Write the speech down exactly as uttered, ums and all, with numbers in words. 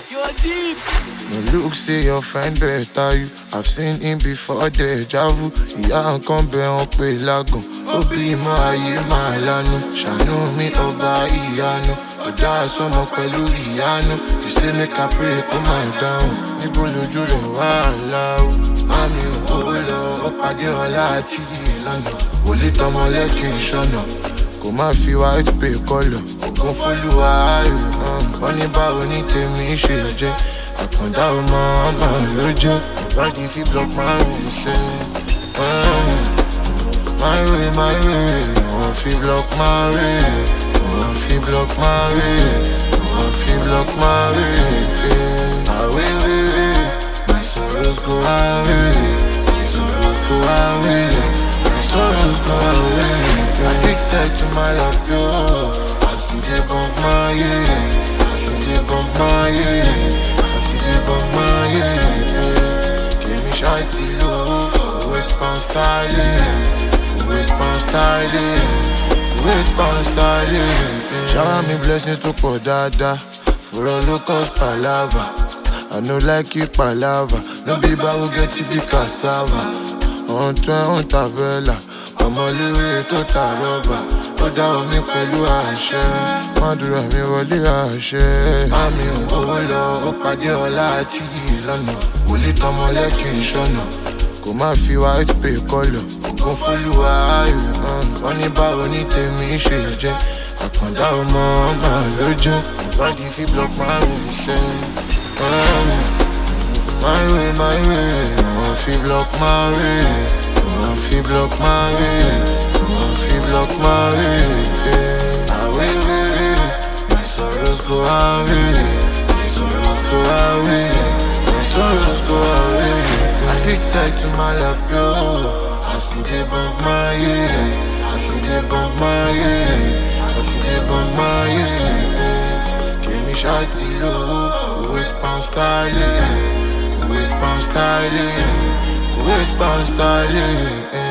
You're deep. No look, say your friend better you. I've seen him before deja vu. Ìyá nǹkan bẹ̀ wọ́n pé lágàn. Ó bí mọ́ ayé máa lánú. Ṣàánú mi ọba ìyanu. Ọ̀dà àsọmọ pẹ̀lú ìyanu. You say make I pray kó máa dáhùn. Níbo lójú rẹ̀ wá láwù? Mami ò kó lọ, ó pàdé ọlá àti ìlànà. Wòlé tọmọ lẹ́kìn ìṣọ̀nà. Kò má fi white pay kọ́lọ̀. Ògùn fólúwa ayò. Wọ́n ní báwo ní tèmi ṣe jẹ́. Àkàndá ọmọ ọmọ ló jẹ́. Ìbàdí fi block my way ṣe. My way, my way. Wọ́n fi block my way. Wọ́n fi block my way. Wọ́n fi block my way. Away, way, way. My sorrows go away. My sorrows go away. My sorrows go away. Addicted to my love, yo. I see they bump my yeah. I see they bump my yeah. I see they bump my yeah. Give me shy till low. Wait pound styling. Wait pound styling. Wait pound styling. Shower me blessings to pour dada. For all locals palava. I know like you palava. No be who get to be cassava. On train, on tabella. Ọmọléwé tó ta rọ́bà. Ó dá omi pẹ̀lú àṣẹ. Mádùúrà mi wọlé àṣẹ. Mami ò owó lọ, ó pàdé ọlá àti ìlànà. Wòlé tọmọ lẹ́kìn ìṣọ̀nà. Kò má fi white pay kọ́lọ̀. Ògùn fólúwa ayò. Wọ́n ní báwo ní tèmi ṣe jẹ́. Àkàndá ọmọ ọmọ ló jẹ́. Ìbàdí fi block my way ṣe. My way, my way. Wọ́n fi block my way. Wọ́n fi block my way. Wọ́n fi block my way. Away, way, way. My sorrows go away. My sorrows go away. My sorrows go away. Addicted to my love, yo. I see they bump my yeah. I see they bump my yeah. I see they bump my yeah. Give me shy till low. Wait pound styling. Wait pound styling. Wait pound styling.